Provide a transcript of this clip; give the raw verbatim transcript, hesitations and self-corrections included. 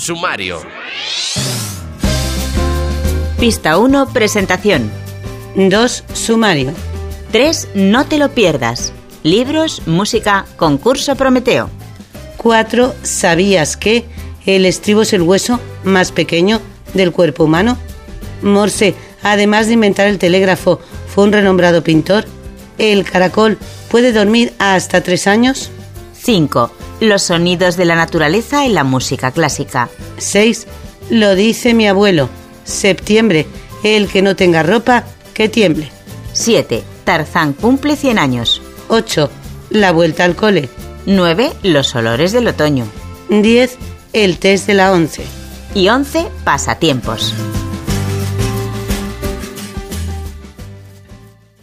Sumario. Pista uno, presentación. dos, sumario. tres, no te lo pierdas. Libros, música, concurso Prometeo. cuatro, ¿sabías que el estribo es el hueso más pequeño del cuerpo humano? Morse, además de inventar el telégrafo, fue un renombrado pintor. ¿El caracol puede dormir hasta tres años? cinco. Los sonidos de la naturaleza en la música clásica. seis. Lo dice mi abuelo. Septiembre, el que no tenga ropa, que tiemble. siete. Tarzán cumple cien años. ocho. La vuelta al cole. nueve. Los olores del otoño. diez. El test de la once. Y once. Pasatiempos.